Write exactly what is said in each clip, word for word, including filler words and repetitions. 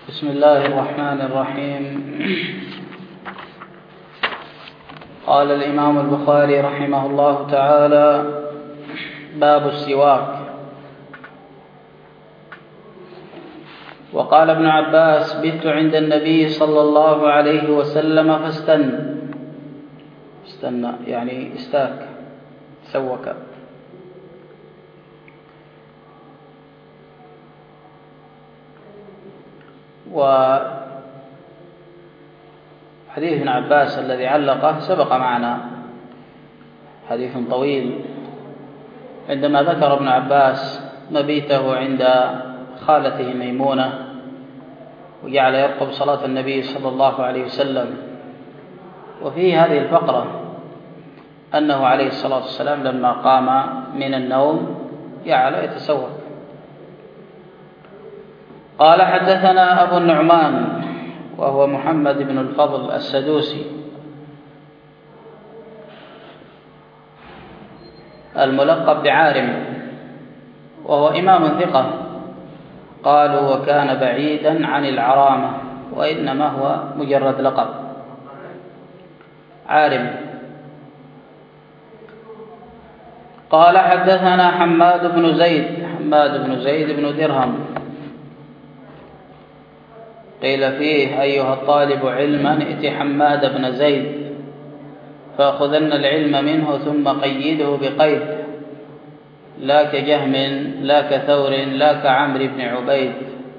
بسم الله الرحمن الرحيم. قال الإمام البخاري رحمه الله تعالى: باب السواك. وقال ابن عباس: بت عند النبي صلى الله عليه وسلم فاستن استنى يعني استاك سوك. وحديث ابن عباس الذي علقه سبق معنا، حديث طويل، عندما ذكر ابن عباس مبيته عند خالته ميمونة وجعل يرقب صلاة النبي صلى الله عليه وسلم. وفيه هذه الفقرة أنه عليه الصلاة والسلام لما قام من النوم جعل يتسوق. قال: حدثنا أبو النعمان وهو محمد بن الفضل السدوسي الملقب بعارم، وهو إمام ثقة، قالوا وكان بعيدا عن العرامة، وإنما هو مجرد لقب عارم. قال: حدثنا حماد بن زيد حماد بن زيد بن درهم، قيل فيه: أيها الطالب علما ائت حماد بن زيد فأخذن العلم منه ثم قيده بقيد، لا كجهم لا كثور لا كعمرو بن عبيد.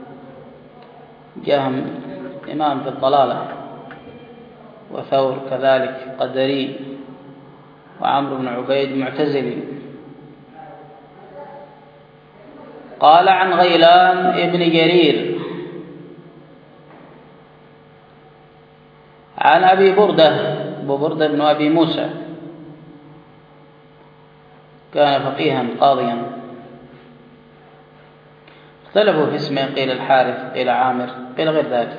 جهم إمام في الضلالة، وثور كذلك قدري، وعمرو بن عبيد معتزلي. قال: عن غيلان ابن جرير عن أبي بردة أبو بردة بن أبي موسى، كان فقيها قاضيا، اختلفوا في اسمه، قيل الحارث قيل عامر قيل غير ذلك.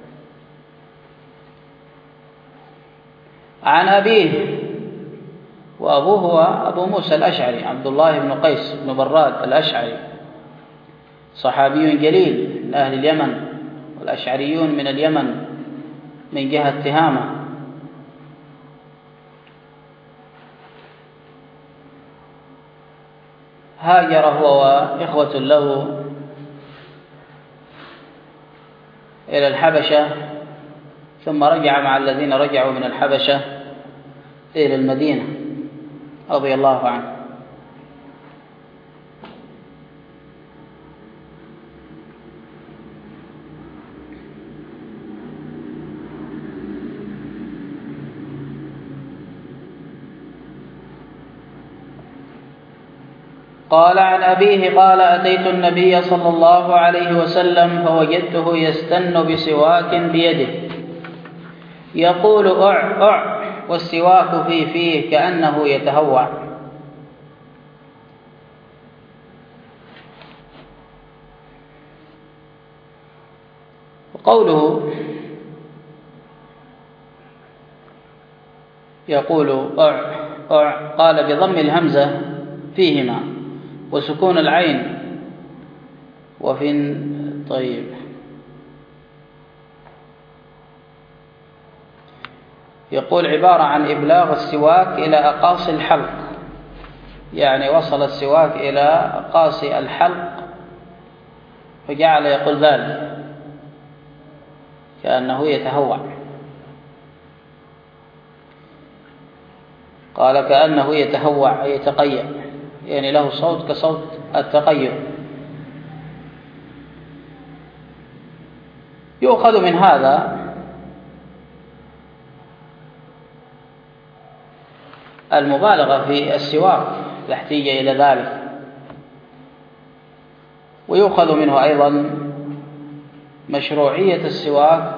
عن أبيه، وأبوه هو أبو موسى الأشعري عبد الله بن قيس بن براد الأشعري، صحابي جليل من أهل اليمن، والأشعريون من اليمن من جهة تهامة. هاجر هو وإخوة له إلى الحبشة، ثم رجع مع الذين رجعوا من الحبشة إلى المدينة رضي الله عنه. قال: عن أبيه قال: أتيت النبي صلى الله عليه وسلم فوجدته يستن بسواك بيده يقول أع أع، والسواك في فيه كأنه يتهوع. وقوله يقول أع أع قال بضم الهمزة فيهما وسكون العين. وفي طيب يقول عبارة عن إبلاغ السواك إلى أقاصي الحلق، يعني وصل السواك إلى أقاصي الحلق فجعل يقول ذلك كأنه يتهوع. قال كأنه يتهوع أي يتقيأ، يعني له صوت كصوت التقيؤ. يؤخذ من هذا المبالغة في السواك، لا احتيج إلى ذلك. ويؤخذ منه أيضا مشروعية السواك،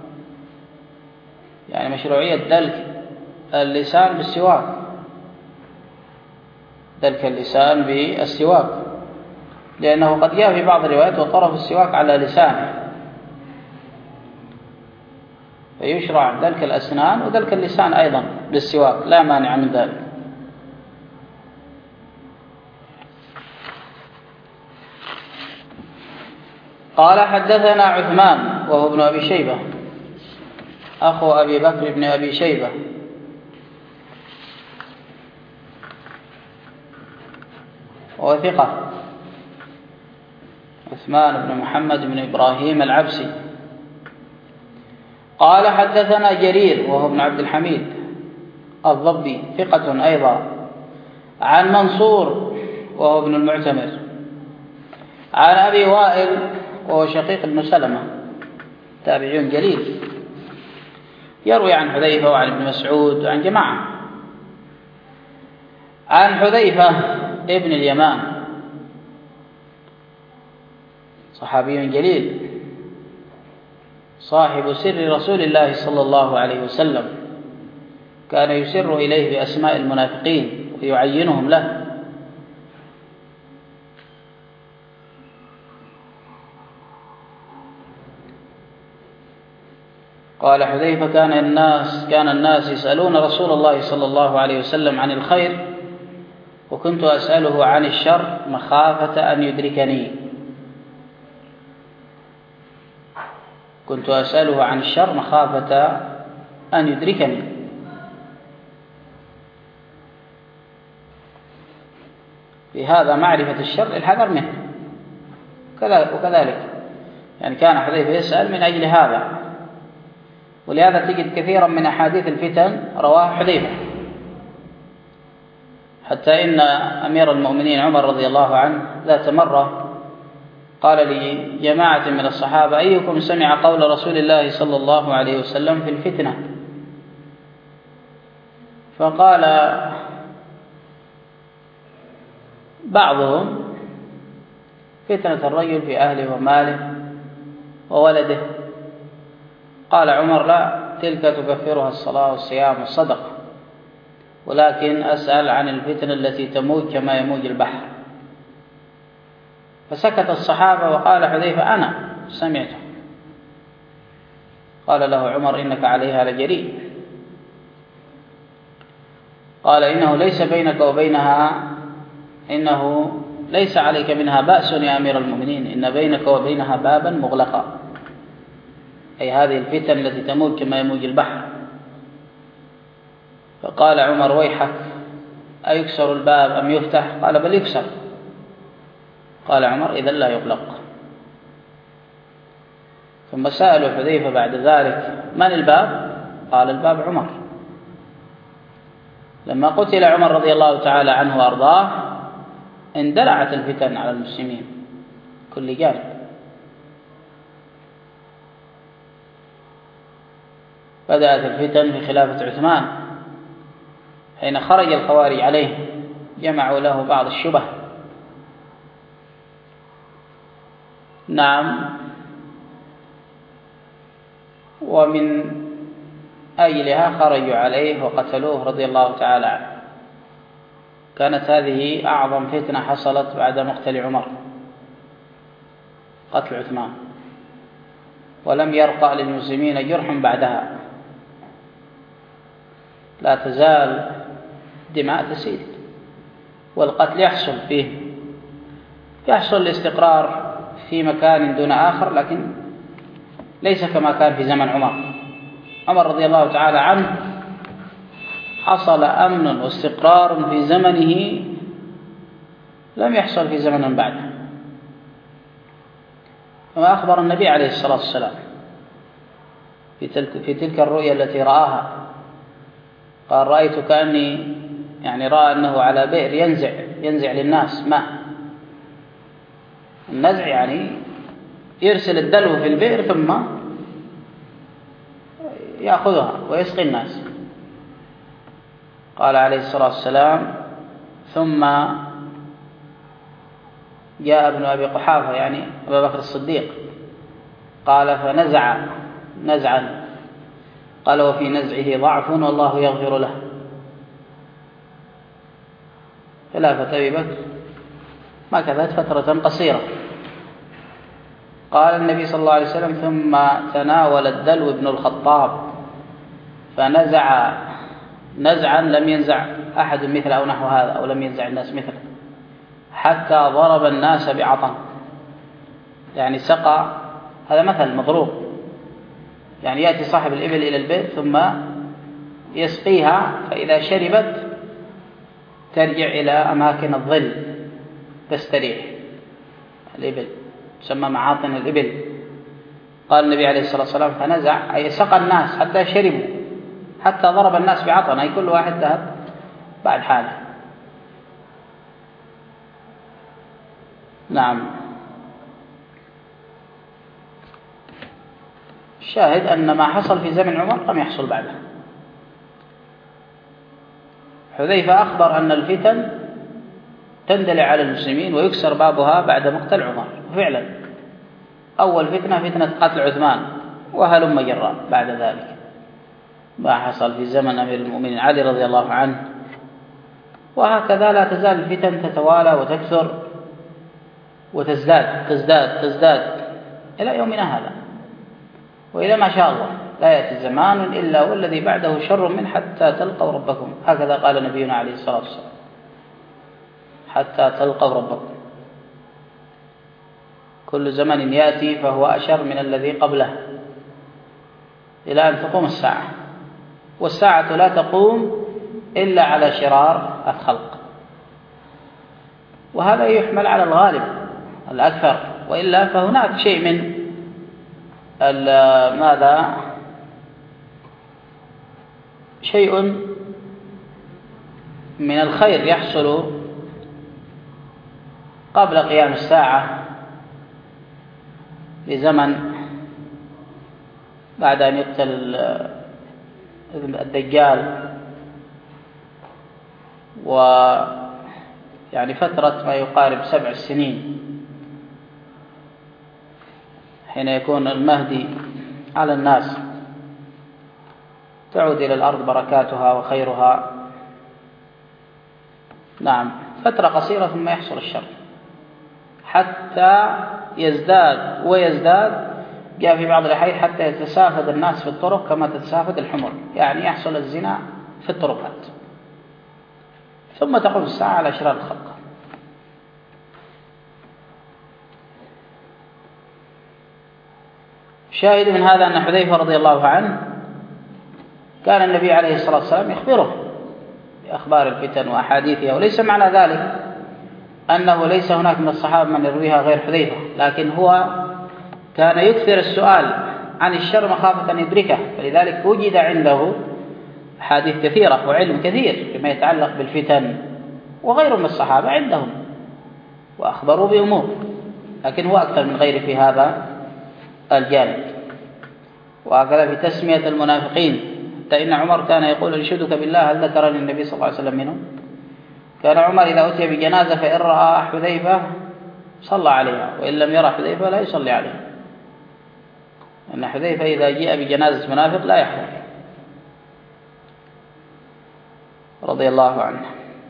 يعني مشروعية دلك اللسان بالسواك، دلك اللسان بالسواك، لأنه قد جاء في بعض الروايات وطرف السواك على لسانه، فيشرع دلك الأسنان ودلك اللسان أيضا بالسواك، لا مانع من ذلك. قال: حدثنا عثمان وهو ابن أبي شيبة أخو أبي بكر بن أبي شيبة، وهو ثقة، عثمان بن محمد بن إبراهيم العبسي. قال حدثنا جرير وهو ابن عبد الحميد الضبي ثقة أيضا، عن منصور وهو ابن المعتمر، عن أبي وائل وهو شقيق بن سلمة تابعي جليل، يروي عن حذيفة وعن ابن مسعود وعن جماعة. عن حذيفة ابن اليمان صحابي جليل صاحب سر رسول الله صلى الله عليه وسلم، كان يسر إليه بأسماء المنافقين ويعينهم له. قال حذيفة كان الناس كان الناس يسألون رسول الله صلى الله عليه وسلم عن الخير، وكنت أسأله عن الشر مخافة أن يدركني كنت أسأله عن الشر مخافة أن يدركني بهذا معرفة الشر الحذر منه. وكذلك يعني كان حذيفة يسأل من أجل هذا، ولهذا تجد كثيرا من أحاديث الفتن رواه حذيفة، حتى إن أمير المؤمنين عمر رضي الله عنه ذات مرة قال لجماعة من الصحابة: أيكم سمع قول رسول الله صلى الله عليه وسلم في الفتنة؟ فقال بعضهم: فتنة الرجل في أهله وماله وولده. قال عمر: لا، تلك تكفرها الصلاة والصيام والصدقة، ولكن أسأل عن الفتنة التي تموج كما يموج البحر. فسكت الصحابة، وقال حذيفة: أنا سمعته. قال له عمر: إنك عليها لجريء. قال: إنه ليس بينك وبينها إنه ليس عليك منها بأس يا أمير المؤمنين، إن بينك وبينها بابا مغلقا، أي هذه الفتن التي تموج كما يموج البحر. فقال عمر: ويحك، أيكسر الباب أم يفتح؟ قال: بل يكسر. قال عمر: إذن لا يغلق. ثم سألوا حذيفة بعد ذلك: من الباب؟ قال: الباب عمر. لما قتل عمر رضي الله تعالى عنه وأرضاه اندلعت الفتن على المسلمين كل جانب. بدأت الفتن في خلافة عثمان حين خرج الخوارج عليه، جمعوا له بعض الشبه. نعم، ومن أجلها خرجوا عليه وقتلوه رضي الله تعالى عنه. كانت هذه أعظم فتنة حصلت بعد مقتل عمر، قتل عثمان، ولم يرقى للمسلمين جرح بعدها. لا تزال دماء تسيل، والقتل يحصل فيه يحصل الاستقرار في مكان دون آخر، لكن ليس كما كان في زمن عمر. عمر رضي الله تعالى عنه حصل أمن واستقرار في زمنه لم يحصل في زمن بعده، كما أخبر النبي عليه الصلاة والسلام في تلك, في تلك الرؤيا التي رآها. قال: رأيت كأني يعني رأى أنه على بئر ينزع ينزع للناس ماء. النزع يعني يرسل الدلو في البئر ثم يأخذها ويسقي الناس. قال عليه الصلاة والسلام: ثم جاء ابن أبي قحافة يعني أبا بكر الصديق، قال: فنزع نزعا، قال: وفي نزعه ضعف والله يغفر له. خلافة أبي بكر ما كذلك فترة قصيرة. قال النبي صلى الله عليه وسلم: ثم تناول الدلو ابن الخطاب فنزع نزعا لم ينزع أحد مثله أو نحو هذا، أو لم ينزع الناس مثله، حتى ضرب الناس بعطن. يعني سقى، هذا مثل مضروب، يعني يأتي صاحب الإبل إلى البيت ثم يسقيها، فإذا شربت ترجع إلى أماكن الظل تستريح. الإبل تسمى معاطن الإبل. قال النبي عليه الصلاة والسلام فنزع، أي سقى الناس حتى شربوا، حتى ضرب الناس بعطن، أي كل واحد ذهب بعد حاله. نعم. الشاهد أن ما حصل في زمن عمر لم يحصل بعده. حذيفة أخبر أن الفتن تندلع على المسلمين ويكسر بابها بعد مقتل عمر، وفعلا أول فتنة فتنة قتل عثمان، وهلم جراء بعد ذلك ما حصل في زمن أمير المؤمنين علي رضي الله عنه. وهكذا لا تزال الفتن تتوالى وتكثر وتزداد تزداد تزداد إلى يومنا هذا، وإلى ما شاء الله لا يأتي زمان إلا والذي بعده شر من حتى تلقوا ربكم، هكذا قال نبينا عليه الصلاة والسلام، حتى تلقوا ربكم. كل زمن يأتي فهو أشر من الذي قبله إلى أن تقوم الساعة، والساعة لا تقوم إلا على شرار الخلق، وهذا يحمل على الغالب الأكثر، وإلا فهناك شيء من ماذا شيء من الخير يحصل قبل قيام الساعة لزمن بعد أن يقتل الدجال، ويعني فترة ما يقارب سبع سنين حين يكون المهدي على الناس، تعود إلى الأرض بركاتها وخيرها. نعم، فترة قصيرة ثم يحصل الشر حتى يزداد ويزداد. جاء في بعض الأحيان حتى يتسافد الناس في الطرق كما تتسافد الحمر، يعني يحصل الزنا في الطرقات، ثم تقوم الساعة على شرار الخلق. شاهد من هذا أن حذيفة رضي الله عنه كان النبي عليه الصلاة والسلام يخبره بأخبار الفتن وأحاديثها، وليس معنى ذلك أنه ليس هناك من الصحابة من يرويها غير حذيفة، لكن هو كان يكثر السؤال عن الشر مخافة أن يدركه، فلذلك وجد عنده أحاديث كثيرة وعلم كثير فيما يتعلق بالفتن، وغيره من الصحابة عندهم وأخبروا بأمور، لكن هو أكثر من غيره في هذا الجانب. وهكذا في تسمية المنافقين، حتى إن عمر كان يقول انشدك بالله هل ذكرني النبي صلى الله عليه وسلم منهم. كان عمر إذا أتي بجنازة فإن رأى حذيفة صلى عليها، وإن لم يرى حذيفة لا يصلي عليها، أن حذيفة إذا جاء بجنازة منافق لا يحضر رضي الله عنه.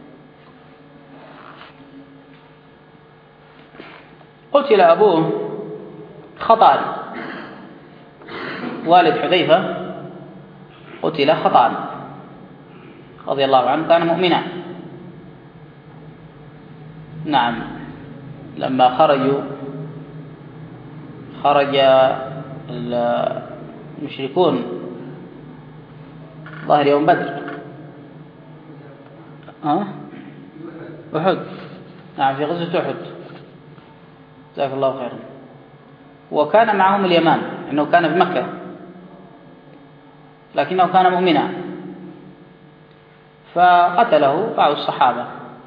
قتل أبوه خطأ، والد حذيفة قتل خطأ رضي الله عنه، كان مؤمنا. نعم، لما خرجوا خرج المشركون ظاهر يوم بدر أه؟ أحد، نعم في غزوة أحد، جزاك الله خيرا. وكان معهم اليمان، إنه كان في مكة لكنه كان مؤمنا، فقتله بعض الصحابة،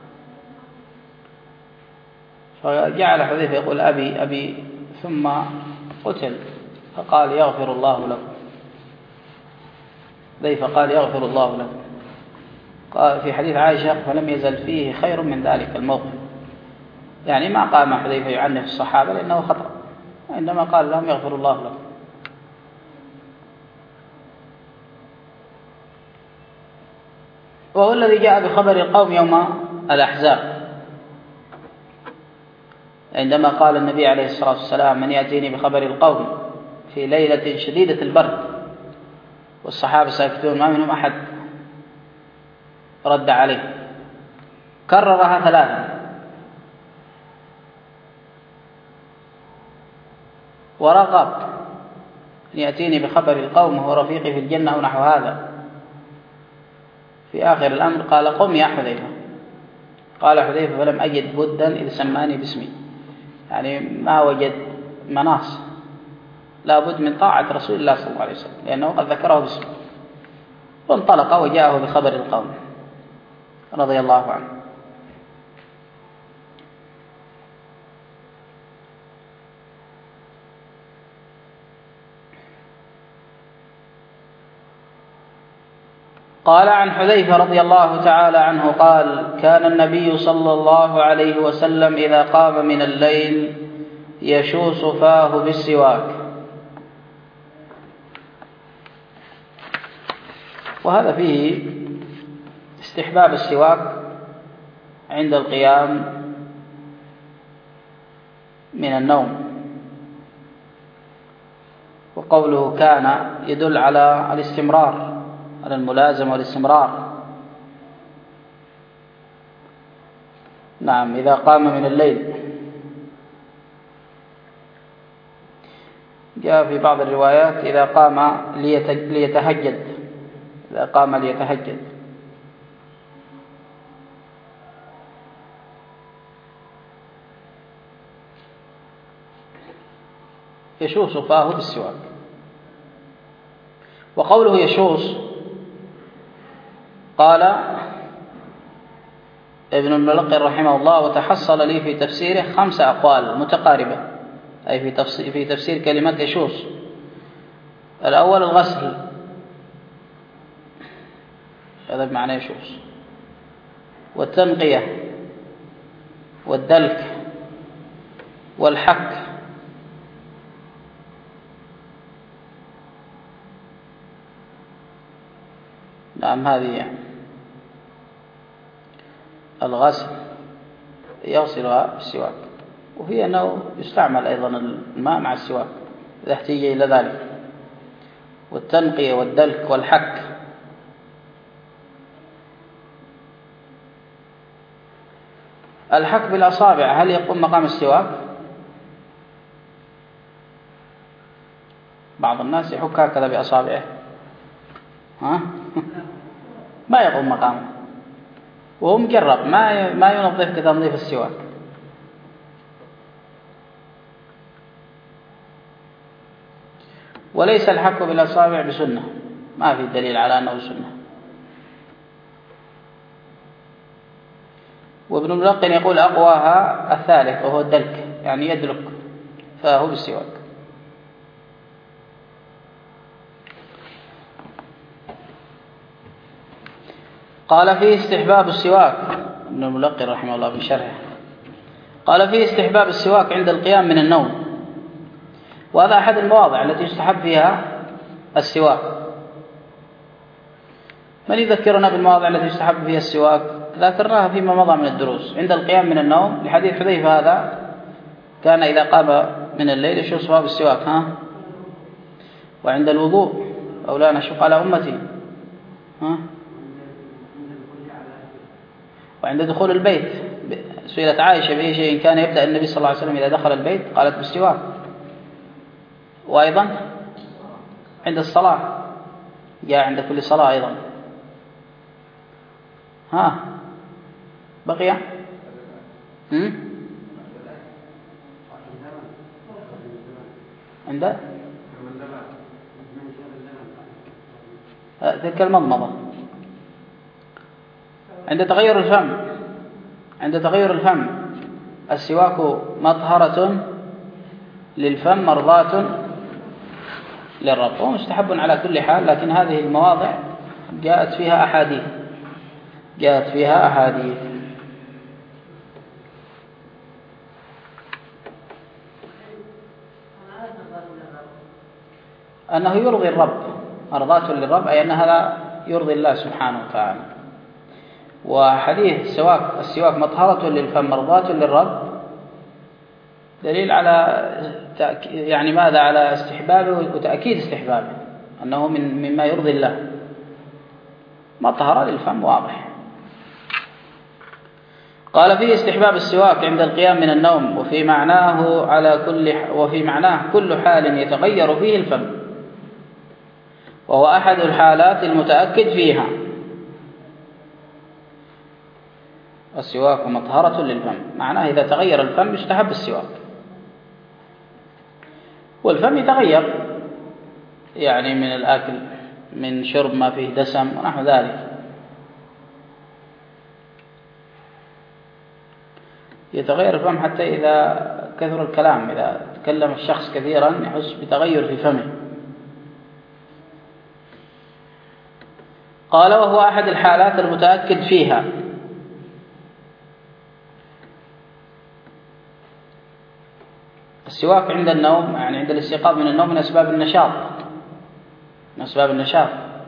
فجعل حذيفة يقول أبي أبي ثم قتل، فقال يغفر الله لكم. حذيفة قال يغفر الله لكم. قال في حديث عائشة فلم يزل فيه خير من ذلك الموقف، يعني ما قام حذيفة يعنف الصحابة لأنه خطأ، عندما قال لهم يغفر الله لكم. وهو الذي جاء بخبر القوم يوم الأحزاب، عندما قال النبي عليه الصلاة والسلام من يأتيني بخبر القوم في ليلة شديدة البرد والصحابة ساكتون ما منهم أحد رد عليه، كررها ثلاثا ورغب يأتيني بخبر القوم وهو رفيقي في الجنة أو نحو هذا. في آخر الأمر قال قم يا حذيفة. قال حذيفة فلم أجد بدا إذ سماني باسمي، يعني ما وجد مناص، لا بد من طاعة رسول الله صلى الله عليه وسلم لأنه قد ذكره باسمه. وانطلق وجاءه بخبر القوم رضي الله عنه. قال عن حذيفة رضي الله تعالى عنه قال كان النبي صلى الله عليه وسلم إذا قام من الليل يشوص فاه بالسواك. وهذا فيه استحباب السواك عند القيام من النوم، وقوله كان يدل على الاستمرار، على الملازمة والاستمرار. نعم إذا قام من الليل. جاء في بعض الروايات إذا قام ليتهجد، إذا قام ليتهجد. يشوص فاه بالسواك. وقوله يشوص قال ابن الملقن رحمه الله وتحصل لي في تفسيره خمس أقوال متقاربة، أي في تفسير, في تفسير كلمة يشوص. الأول الغسل، هذا بمعنى يشوص، والتنقية والدلك والحك نعم هذه يعني الغسل يغسلها بالسواك. وفي أنه يستعمل أيضا الماء مع السواك إذا احتيج إلى ذلك. والتنقية والدلك والحك. الحك بالأصابع هل يقوم مقام السواك؟ بعض الناس يحك هكذا بأصابعه، ها؟ ما يقوم مقامه، وهو مجرب ما ما ينظف كتنظيف السواك. وليس الحك بالأصابع بسنة، ما في دليل على أنه سنة. وابن الملقن يقول أقواها الثالث وهو الدلك، يعني يدلك فهو بالسواك. قال فيه استحباب السواك، ابن الملقن رحمه الله في شرحه قال فيه استحباب السواك عند القيام من النوم، وهذا أحد المواضع التي يستحب فيها السواك. من يذكرنا بالمواضع التي يستحب فيها السواك؟ ذكرناها فيما مضى من الدروس. عند القيام من النوم لحديث حذيفة هذا كان إذا قام من الليل يشوص فاه بالسواك، ها؟ وعند الوضوء أو لا نشق على أمتي، ها؟ وعند دخول البيت سئلت عائشة بأي شيء كان يبدأ النبي صلى الله عليه وسلم إذا دخل البيت؟ قالت بالسواك. وأيضا عند الصلاة جاء عند كل صلاة أيضا. ها بقي هم؟ عند تلك المضمضة، عند تغير الفم، عند تغير الفم السواك مطهرة للفم مرضاة للرب، وهو مستحب على كل حال. لكن هذه المواضع جاءت فيها أحاديث، جاءت فيها أحاديث. أنه يرضي الرب، مرضاة للرب، أي أن هذا يرضي الله سبحانه وتعالى. وحديث السواك السواك مطهرة للفم مرضاة للرب دليل على يعني ماذا؟ على استحبابه وتأكيد استحبابه، أنه من مما يرضي الله، مطهرة للفم واضح. قال فيه استحباب السواك عند القيام من النوم، وفي معناه على كل وفي معناه كل حال يتغير فيه الفم، وهو أحد الحالات المتأكد فيها. السواك مطهرة للفم، معناه إذا تغير الفم يستحب السواك، والفم يتغير يعني من الأكل، من شرب ما فيه دسم ونحو ذلك، يتغير الفم حتى إذا كثر الكلام، إذا تكلم الشخص كثيرا يحس بتغير في فمه. قال وهو أحد الحالات المتأكد فيها. السواك عند النوم، يعني عند الاستيقاظ من النوم، من أسباب النشاط، من أسباب النشاط.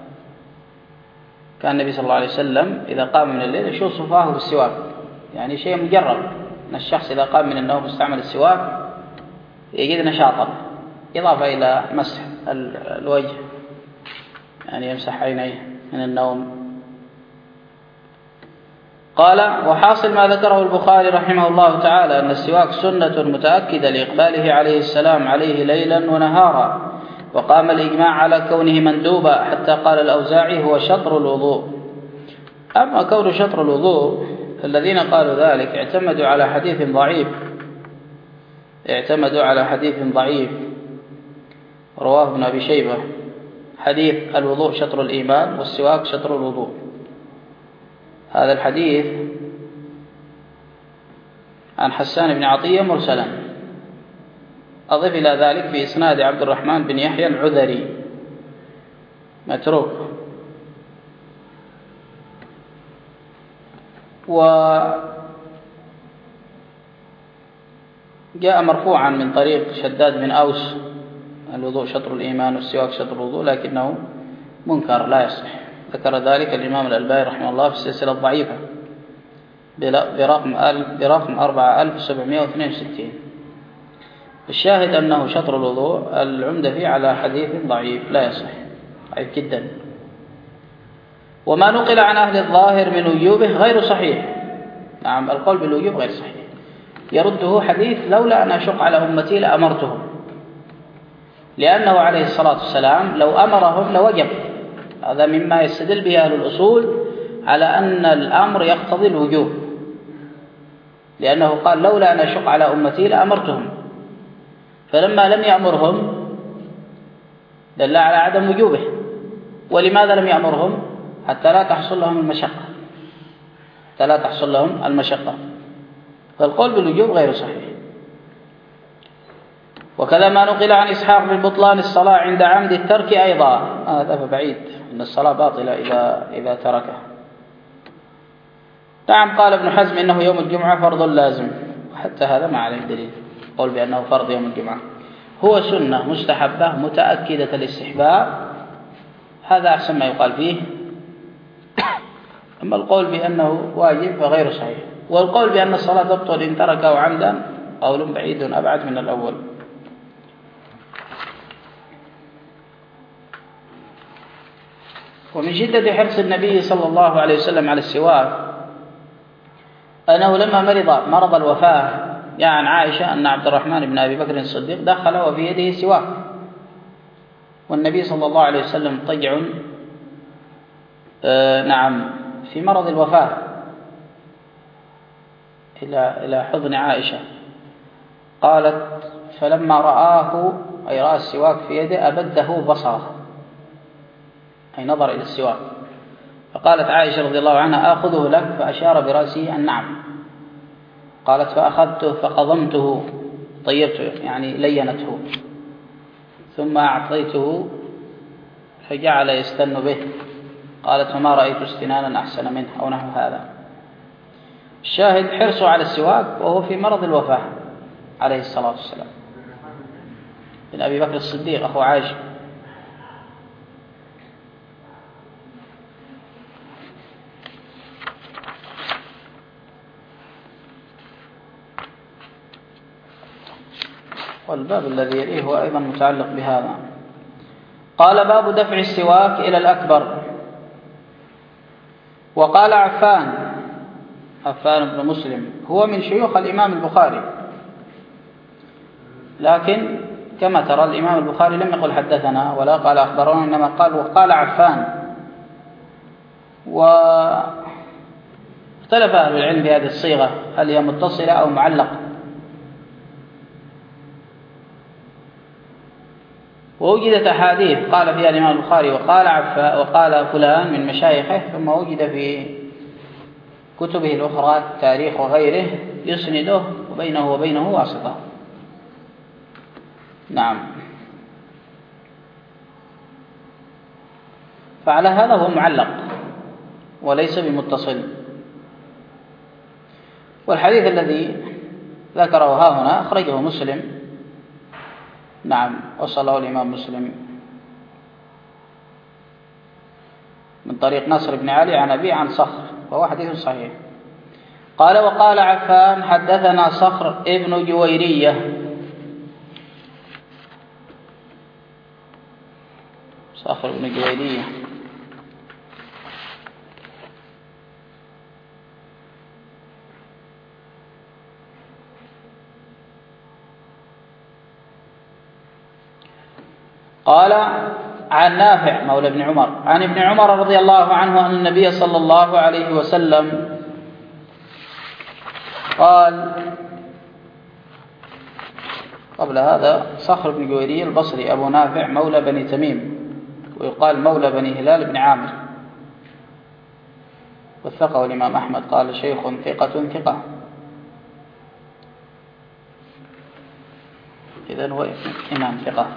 كان النبي صلى الله عليه وسلم إذا قام من الليل يشوف صفاه بالسواك، يعني شيء مجرب أن الشخص إذا قام من النوم واستعمل السواك يجد نشاطا، إضافة إلى مسح الوجه، يعني يمسح عينيه من النوم. قال وحاصل ما ذكره البخاري رحمه الله تعالى أن السواك سنة متأكدة لإقباله عليه السلام عليه ليلا ونهارا، وقام الإجماع على كونه مندوبا، حتى قال الأوزاعي هو شطر الوضوء. أما كون شطر الوضوء الذين قالوا ذلك اعتمدوا على حديث ضعيف اعتمدوا على حديث ضعيف رواه ابن أبي شيبة، حديث الوضوء شطر الإيمان والسواك شطر الوضوء. هذا الحديث عن حسان بن عطية مرسلا. أضف إلى ذلك في إسناد عبد الرحمن بن يحيى العذري متروك. وجاء مرفوعا من طريق شداد بن أوس الوضوء شطر الإيمان والسواك شطر الوضوء، لكنه منكر لا يصح. ذكر ذلك الإمام الألباني رحمه الله في السلسلة الضعيفة برقم برقم أربعة آلاف وسبعمائة واثنين وستين. الشاهد أنه شطر الوضوء العمدة فيه على حديث ضعيف لا يصح، ضعيف جدا. وما نقل عن أهل الظاهر من وجوبه غير صحيح. نعم، القول بالوجوب غير صحيح، يرده حديث لولا أن أشق على أمتي لأمرتهم، لأنه عليه الصلاة والسلام لو أمرهم لوجب. هذا مما يستدل به أهل الأصول على أن الأمر يقتضي الوجوب، لأنه قال لولا أن أشق على أمتي لأمرتهم، فلما لم يأمرهم دل على عدم وجوبه. ولماذا لم يأمرهم؟ حتى لا تحصل لهم المشقة، حتى لا تحصل لهم المشقة. فالقول بالوجوب غير صحيح. وكذا ما نقل عن إسحاق من بطلان الصلاة عند عمد الترك أيضا، هذا فبعيد أن الصلاة باطلة إذا إذا تركها. نعم، قال ابن حزم إنه يوم الجمعة فرض لازم، وحتى هذا ما عليه دليل. قول بأنه فرض يوم الجمعة، هو سنة مستحبة متأكدة الاستحباب، هذا أحسن ما يقال فيه. أما القول بأنه واجب فغير صحيح. والقول بأن الصلاة تبطل إن تركه عمدا قول بعيد أبعد من الأول. ومن شدة حرص النبي صلى الله عليه وسلم على السواك أنه لما مرض مرض الوفاة جاء عن عائشة أن عبد الرحمن بن أبي بكر الصديق دخل وفي يده سواك، والنبي صلى الله عليه وسلم طجع آه نعم في مرض الوفاة إلى إلى حضن عائشة. قالت فلما رآه أي رأى السواك في يده أبده بصره، أي نظر إلى السواك. فقالت عائشة رضي الله عنها آخذه لك؟ فأشار برأسه أن نعم. قالت فأخذته فقضمته طيبته، يعني لينته، ثم أعطيته فجعل يستن به. قالت فما رأيت استنانا أحسن منه أو نحو هذا. الشاهد حرصه على السواك وهو في مرض الوفاة عليه الصلاة والسلام، بن أبي بكر الصديق أخو عائشة. والباب الذي يليه هو أيضا متعلق بهذا. قال باب دفع السواك إلى الأكبر. وقال عفان عفان بن مسلم هو من شيوخ الإمام البخاري، لكن كما ترى الإمام البخاري لم يقل حدثنا ولا قال أخبرنا، إنما قال وقال عفان. واختلف أهل العلم في هذه الصيغة هل هي متصلة أو معلقة، ووجدت أحاديث قال فيها الإمام البخاري وقال عفان وقال فلان من مشايخه، ثم وجد في كتبه الأخرى التاريخ وغيره يسنده وبينه وبينه واسطة. نعم. فعلى هذا هو معلق وليس بمتصل. والحديث الذي ذكره ها هنا أخرجه مسلم، نعم، وصله الإمام مسلم من طريق نصر بن علي عن أبي عن صخر، وهو حديث صحيح. قال وقال عفان حدثنا صخر ابن جويرية. صخر ابن جويرية قال عن نافع مولى ابن عمر عن ابن عمر رضي الله عنه أن النبي صلى الله عليه وسلم قال، قبل هذا صخر بن جويرية البصري أبو نافع مولى بني تميم، ويقال مولى بني هلال بن عامر، وثقه الإمام أحمد قال شيخ ثقة ثقة، إذن هو إمام ثقة.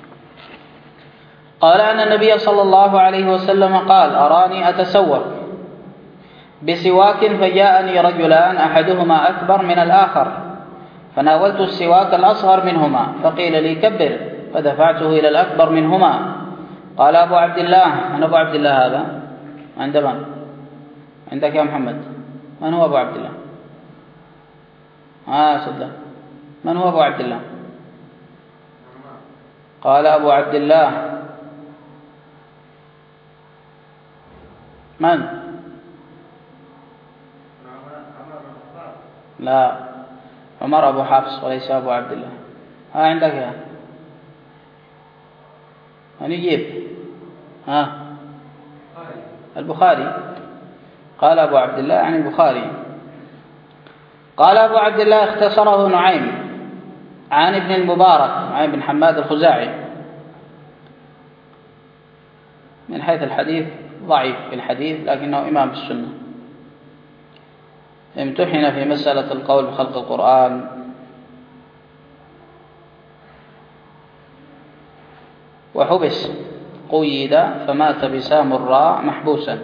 قال أن النبي صلى الله عليه وسلم قال أراني أتسوق بسواك فجاءني رجلان أحدهما أكبر من الآخر فناولت السواك الأصغر منهما فقيل لي كبر فدفعته إلى الأكبر منهما. قال أبو عبد الله، من أبو عبد الله هذا؟ عند من؟ عندك يا محمد؟ من هو أبو عبد الله؟ آه صدق، من هو أبو عبد الله؟ قال أبو عبد الله من؟ لا، عمر أبو حفص وليس أبو عبد الله. ها عندك يا من يجيب؟ ها البخاري. قال أبو عبد الله عن البخاري. قال أبو عبد الله اختصره نعيم عن ابن المبارك نعيم بن حماد الخزاعي، من حيث الحديث ضعيف في الحديث لكنه إمام بالسنة، امتحن في مسألة القول بخلق القرآن، وحبس قيد فمات بسامراء محبوسا.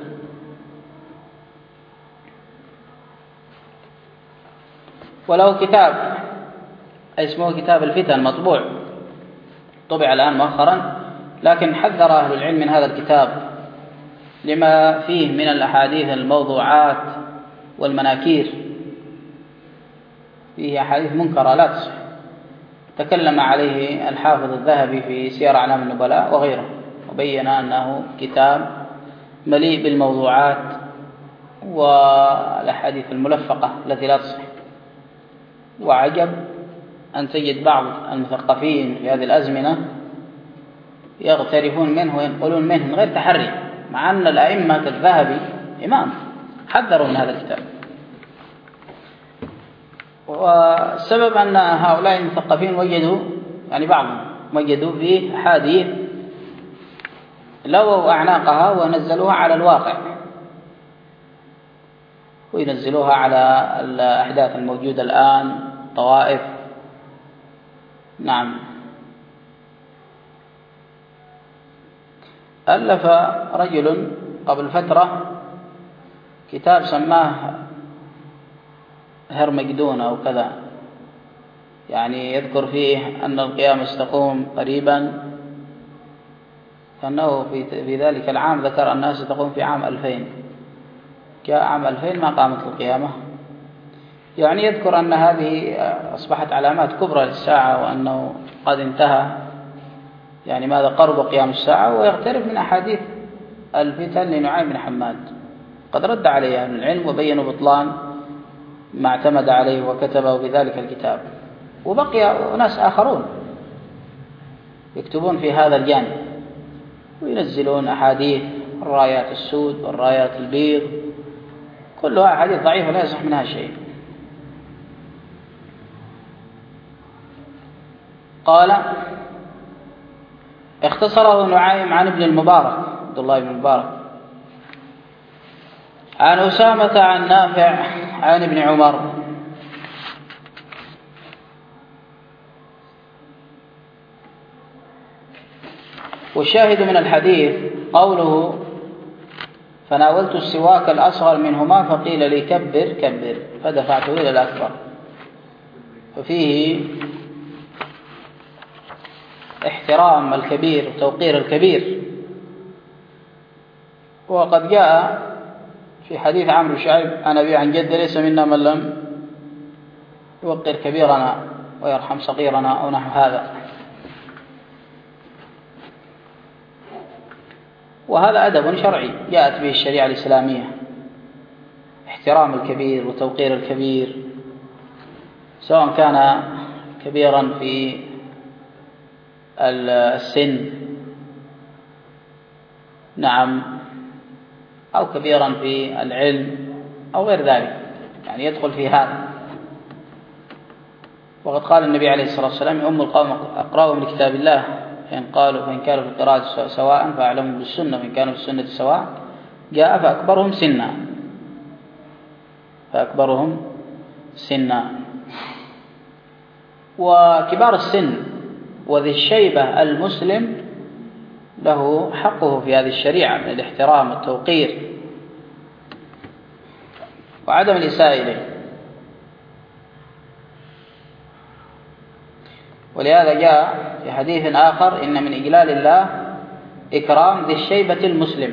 وله كتاب اسمه كتاب الفتن مطبوع، طبع الآن مؤخرا، لكن حذر أهل العلم من هذا الكتاب لما فيه من الأحاديث الموضوعات والمناكير، فيه أحاديث منكرة لا تصح، تكلم عليه الحافظ الذهبي في سير أعلام النبلاء وغيره، وبين أنه كتاب مليء بالموضوعات والأحاديث الملفقة التي لا تصح. وعجب أن تجد بعض المثقفين في هذه الأزمنة يغترفون منه وينقلون منه من غير تحري، مع أن الأئمة الذهبي إمام حذروا من هذا الكتاب. والسبب أن هؤلاء المثقفين وجدوا، يعني بعضهم وجدوا فيه أحاديث لووا أعناقها ونزلوها على الواقع، وينزلوها على الأحداث الموجودة الآن، طوائف. نعم. ألف رجل قبل فترة كتاب سماه هرمجدون أو كذا، يعني يذكر فيه أن القيامة ستقوم قريبا، كأنه في ذلك العام ذكر أنها ستقوم في عام ألفين، جاء عام ألفين ما قامت القيامة، يعني يذكر أن هذه أصبحت علامات كبرى للساعة وأنه قد انتهى، يعني ماذا قرب قيام الساعة، ويغترف من أحاديث الفتن لنعيم بن حماد. قد رد عليه أهل العلم وبينوا بطلان ما اعتمد عليه وكتبه بذلك الكتاب. وبقي ناس آخرون يكتبون في هذا الجانب وينزلون أحاديث الرايات السود والرايات البيض، كلها أحاديث ضعيفة لا يصح منها شيء. قال اختصره نعيم عن ابن المبارك عبد الله بن المبارك عن أسامة عن نافع عن ابن عمر. والشاهد من الحديث قوله فناولت السواك الأصغر منهما فقيل لي كبر كبر فدفعته إلى الأكبر، ففيه احترام الكبير وتوقير الكبير. وقد جاء في حديث عمرو بن شعيب عن أبي عن جد ليس منا من لم يوقر كبيرنا ويرحم صغيرنا أو نحو هذا. وهذا أدب شرعي جاءت به الشريعة الإسلامية، احترام الكبير وتوقير الكبير، سواء كان كبيرا في السن نعم أو كبيرا في العلم أو غير ذلك، يعني يدخل في هذا. وقد قال النبي عليه الصلاة والسلام أم القوم أقرأهم لكتاب الله، فإن قالوا فإن كانوا في القراءة سواء فأعلمهم بالسنة، وإن كانوا في السنة سواء جاء فأكبرهم سنا فأكبرهم سنا. وكبار السن وذي الشيبة المسلم له حقه في هذه الشريعة من الاحترام والتوقير وعدم الإساءة إليه. ولهذا جاء في حديث آخر إن من إجلال الله إكرام ذي الشيبة المسلم،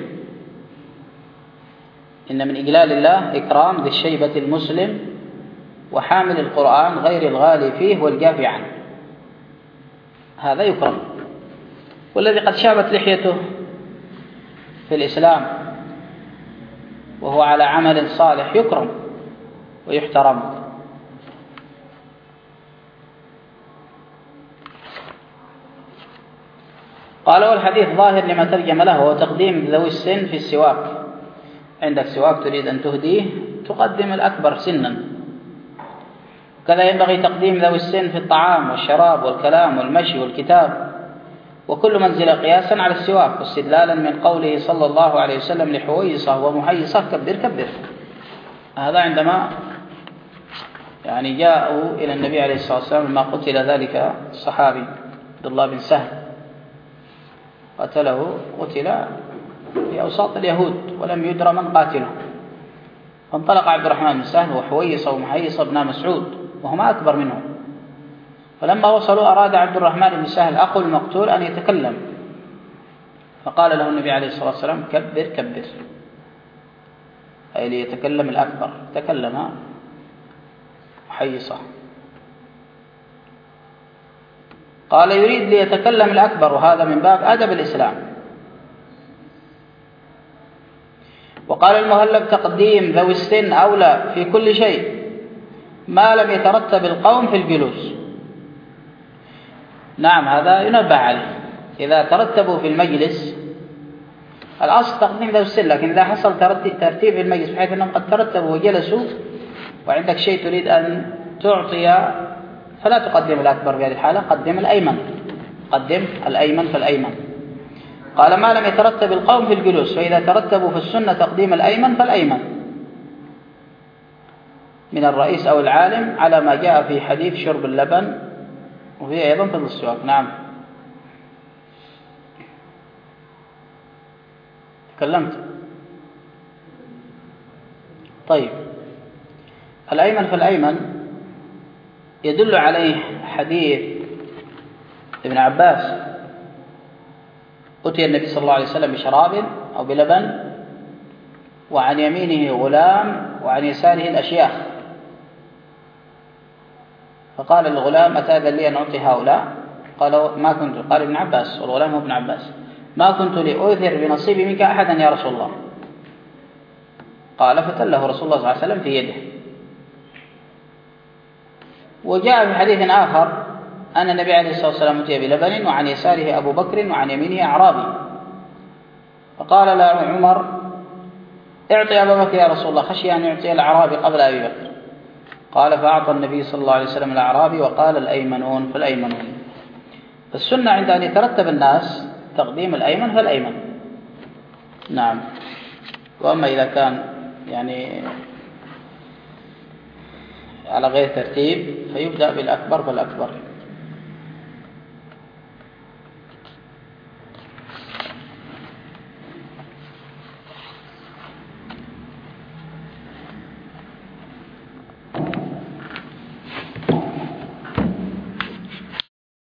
إن من إجلال الله إكرام ذي الشيبة المسلم وحامل القرآن غير الغالي فيه والجافي عنه، هذا يكرم. والذي قد شابت لحيته في الإسلام وهو على عمل صالح يكرم ويحترم. قال والحديث ظاهر لما ترجم له هو تقديم ذوي السن في السواك. عندك سواك تريد أن تهديه تقدم الأكبر سنا، كذا ينبغي تقديم ذوي السن في الطعام والشراب والكلام والمشي والكتاب، وكل منزل قياسا على السواك، واستدلالا من قوله صلى الله عليه وسلم لحويصة ومحيصة كبر كبر. هذا عندما يعني جاءوا إلى النبي عليه الصلاة والسلام لما قتل ذلك الصحابي عبد الله بن سهل، قتله قتل في أوساط اليهود ولم يدر من قاتله، فانطلق عبد الرحمن بن سهل وحويصة ومحيصة بن مسعود وهما أكبر منهم، فلما وصلوا أراد عبد الرحمن بن سهل أخو المقتول أن يتكلم، فقال له النبي عليه الصلاة والسلام كبر كبر، أي ليتكلم الأكبر. تكلم محيصة. قال يريد ليتكلم الأكبر، وهذا من باب أدب الإسلام. وقال المهلب تقديم ذوي السن أولى في كل شيء ما لم يترتب القوم في الجلوس. نعم هذا ينبه عليه، إذا ترتبوا في المجلس الأصل تقديم ذوي السن، لكن إذا حصل ترتيب في المجلس بحيث أنهم قد ترتبوا وجلسوا وعندك شيء تريد أن تعطي فلا تقدم الأكبر في هذه الحالة، قدم الأيمن، قدم الأيمن فالأيمن. قال ما لم يترتب القوم في الجلوس، فإذا ترتبوا في السنة تقديم الأيمن فالأيمن من الرئيس أو العالم، على ما جاء في حديث شرب اللبن وفيه أيضا فضل السواك. نعم تكلمت. طيب الأيمن فالأيمن يدل عليه حديث ابن عباس أتي النبي صلى الله عليه وسلم بشراب أو بلبن وعن يمينه غلام وعن يساره الأشياخ، فقال للغلام أتأذن لي أن أعطي هؤلاء؟ قال ما كنت، قال ابن عباس والغلام هو ابن عباس، ما كنت لأؤثر بنصيبي منك أحدا يا رسول الله. قال فتله رسول الله صلى الله عليه وسلم في يده. وجاء في حديث آخر أن النبي عليه الصلاة والسلام أتي بلبن وعن يساره أبو بكر وعن يمينه أعرابي، فقال له عمر اعطي أبا بكر يا رسول الله، خشي أن يعطي الأعرابي قبل أبي بكر. قال فأعطى النبي صلى الله عليه وسلم الأعرابي وقال الأيمنون فالأيمنون. السنة عند أن يترتب الناس تقديم الأيمن فالأيمن. نعم. وأما إذا كان يعني على غير ترتيب فيبدأ بالأكبر فالأكبر.